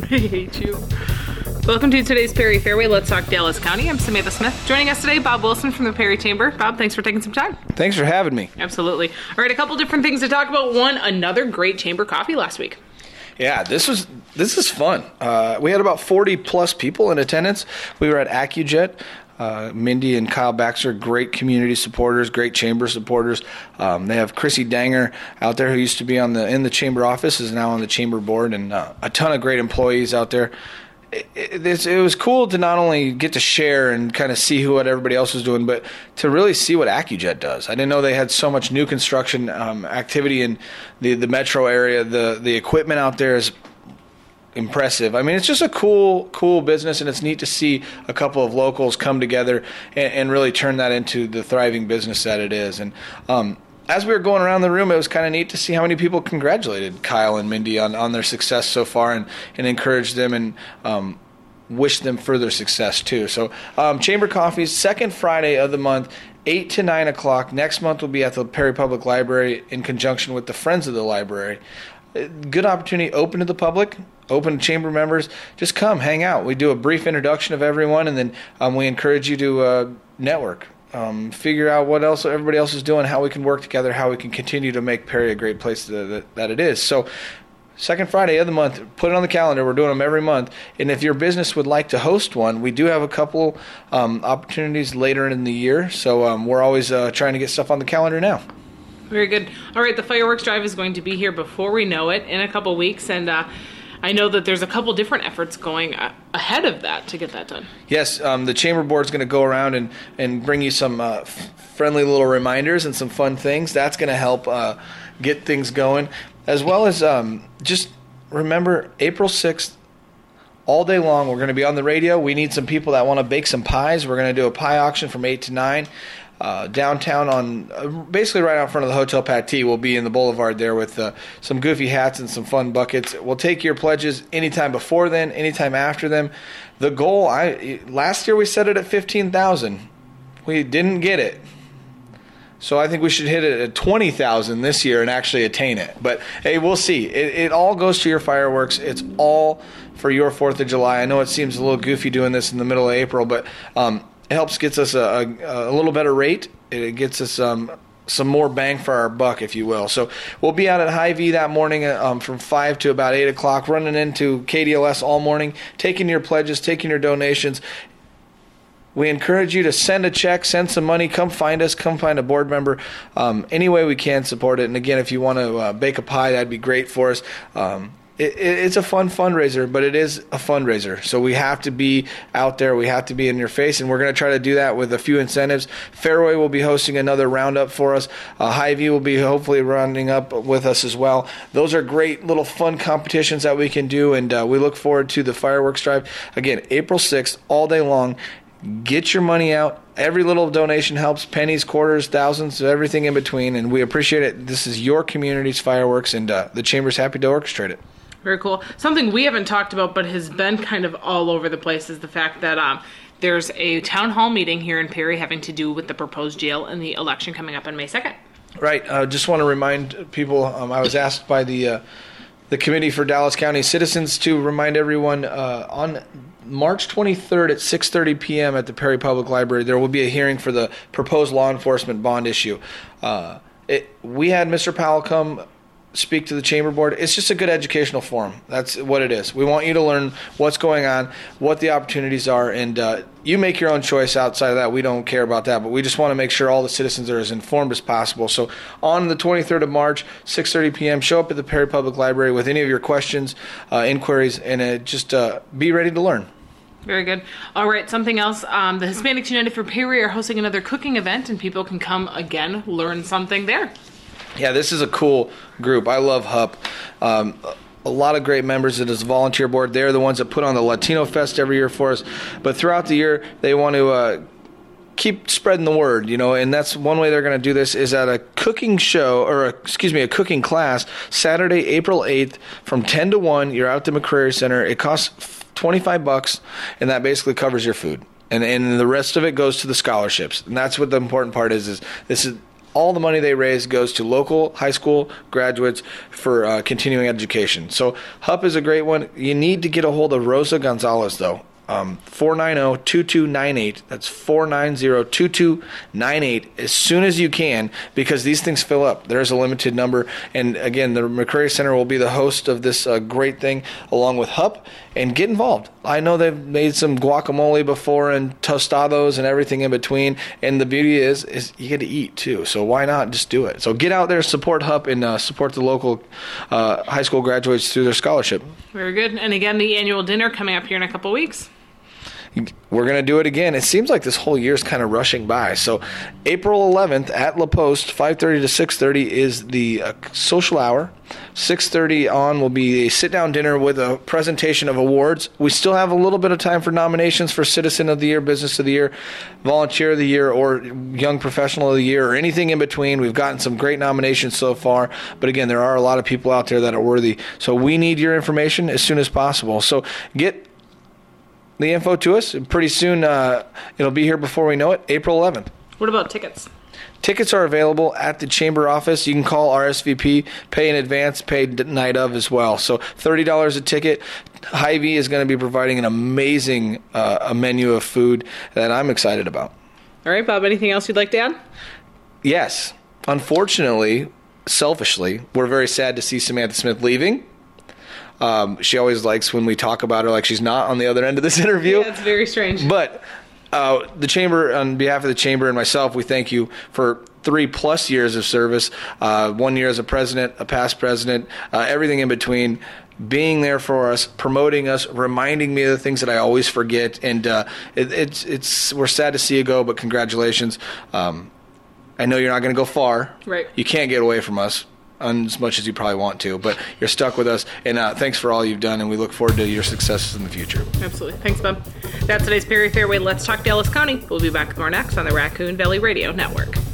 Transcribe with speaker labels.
Speaker 1: I hate you. Welcome to today's Perry Fairway. Let's talk Dallas County. I'm Samantha Smith. Joining us today, Bob Wilson from the Perry Chamber. Bob, thanks for taking some time.
Speaker 2: Thanks for having me.
Speaker 1: Absolutely. All right, a couple different things to talk about. One, another great chamber coffee last week.
Speaker 2: Yeah, this is fun. We had about 40 plus people in attendance. We were at AccuJet. Mindy and Kyle Baxter, great community supporters, great chamber supporters. They have Chrissy Danger out there, who used to be in the chamber office, is now on the chamber board, and a ton of great employees out there. It was cool to not only get to share and kind of see what everybody else was doing, but to really see what AccuJet does. I didn't know they had so much new construction activity in the metro area. The equipment out there is impressive. I mean, it's just a cool business, and it's neat to see a couple of locals come together and really turn that into the thriving business that it is. And as we were going around the room, it was kind of neat to see how many people congratulated Kyle and Mindy on their success so far and encouraged them and wished them further success too. So Chamber Coffee's second Friday of the month, 8 to 9 o'clock. Next month will be at the Perry Public Library in conjunction with the Friends of the Library. Good opportunity, open to the public, open to chamber members. Just come, hang out. We do a brief introduction of everyone, and then we encourage you to network. Figure out what else everybody else is doing, how we can work together, how we can continue to make Perry a great place that it is. So, second Friday of the month, put it on the calendar. We're doing them every month. And if your business would like to host one, we do have a couple opportunities later in the year. So we're always trying to get stuff on the calendar now.
Speaker 1: Very good. All right, the fireworks drive is going to be here before we know it in a couple weeks, and I know that there's a couple different efforts going ahead of that to get that done. Yes,
Speaker 2: the Chamber Board's going to go around and bring you some friendly little reminders and some fun things. That's going to help get things going, as well as just remember April 6th, all day long, we're going to be on the radio. We need some people that want to bake some pies. We're going to do a pie auction from 8 to 9. Downtown on basically right out front of the Hotel Pattee. We'll be in the boulevard there with some goofy hats and some fun buckets. We'll take your pledges anytime before then, anytime after them. The goal, last year we set it at 15,000. We didn't get it. So I think we should hit it at 20,000 this year and actually attain it. But hey, we'll see. It all goes to your fireworks. It's all for your 4th of July. I know it seems a little goofy doing this in the middle of April, but it gets us a little better rate. It gets us some more bang for our buck, if you will. So we'll be out at Hy-Vee that morning from 5 to about 8 o'clock, running into KDLS all morning, taking your pledges, taking your donations. We encourage you to send a check, send some money, come find us, come find a board member. Any way we can support it. And again, if you want to bake a pie, that'd be great for us. It's a fun fundraiser, but it is a fundraiser. So we have to be out there. We have to be in your face, and we're going to try to do that with a few incentives. Fairway will be hosting another roundup for us. Hy-Vee will be hopefully rounding up with us as well. Those are great little fun competitions that we can do, and we look forward to the fireworks drive. Again, April 6th, all day long. Get your money out. Every little donation helps. Pennies, quarters, thousands, everything in between, and we appreciate it. This is your community's fireworks, and the Chamber's happy to orchestrate it.
Speaker 1: Very cool. Something we haven't talked about but has been kind of all over the place is the fact that there's a town hall meeting here in Perry having to do with the proposed jail and the election coming up on May 2nd.
Speaker 2: Right. I just want to remind people, I was asked by the Committee for Dallas County Citizens to remind everyone on March 23rd at 6:30 p.m. at the Perry Public Library, there will be a hearing for the proposed law enforcement bond issue. We had Mr. Powell come speak to the Chamber Board. It's just a good educational forum. That's what it is. We want you to learn what's going on, what the opportunities are, and you make your own choice outside of that. We don't care about that, but we just want to make sure all the citizens are as informed as possible. So on the 23rd of March, 6:30 p.m., show up at the Perry Public Library with any of your questions, inquiries, and just be ready to learn.
Speaker 1: Very good. All right, something else. The Hispanics United for Perry are hosting another cooking event, and people can come again, learn something there.
Speaker 2: Yeah, this is a cool group. I love HUP. A lot of great members of this volunteer board. They're the ones that put on the Latino Fest every year for us. But throughout the year, they want to keep spreading the word, and that's one way they're going to do this is at a cooking show, a cooking class, Saturday, April 8th from 10 to 1. You're out at the McCrary Center. It costs $25, and that basically covers your food. And the rest of it goes to the scholarships. And that's what the important part is this is all the money they raise goes to local high school graduates for continuing education. So HUP is a great one. You need to get a hold of Rosa Gonzalez, though. 490-2298. That's 490-2298 as soon as you can, because these things fill up. There's a limited number. And again, the McCrary Center will be the host of this great thing along with HUP, and get involved. I know they've made some guacamole before and tostados and everything in between. And the beauty is you get to eat too. So why not just do it? So get out there, support HUP, and support the local high school graduates through their scholarship.
Speaker 1: Very good. And again, the annual dinner coming up here in a couple weeks.
Speaker 2: We're going to do it again. It seems like this whole year is kind of rushing by. So April 11th at La Poste, 5:30 to 6:30 is the social hour. 6:30 on will be a sit-down dinner with a presentation of awards. We still have a little bit of time for nominations for Citizen of the Year, Business of the Year, Volunteer of the Year, or Young Professional of the Year, or anything in between. We've gotten some great nominations so far. But again, there are a lot of people out there that are worthy. So we need your information as soon as possible. So get the info to us, and pretty soon it'll be here before we know it, April 11th.
Speaker 1: What about tickets?
Speaker 2: Tickets are available at the Chamber office. You can call RSVP, pay in advance, pay night of as well. So $30 a ticket. Hy-Vee is going to be providing an amazing a menu of food that I'm excited about.
Speaker 1: All right, Bob, anything else you'd like to add?
Speaker 2: Yes. Unfortunately, selfishly, we're very sad to see Samantha Smith leaving. She always likes when we talk about her like she's not on the other end of this interview.
Speaker 1: Yeah, it's very strange.
Speaker 2: But the Chamber, on behalf of the Chamber and myself, we thank you for 3+ years of service, 1 year as a president, a past president, everything in between, being there for us, promoting us, reminding me of the things that I always forget. And we're sad to see you go, but congratulations. I know you're not going to go far.
Speaker 1: Right. You
Speaker 2: can't get away from us as much as you probably want to, but you're stuck with us, and thanks for all you've done, and we look forward to your successes in the future.
Speaker 1: Absolutely. Thanks, Bob. That's today's Perry Fairway Let's Talk Dallas County. We'll be back with more next on the Raccoon Valley Radio Network.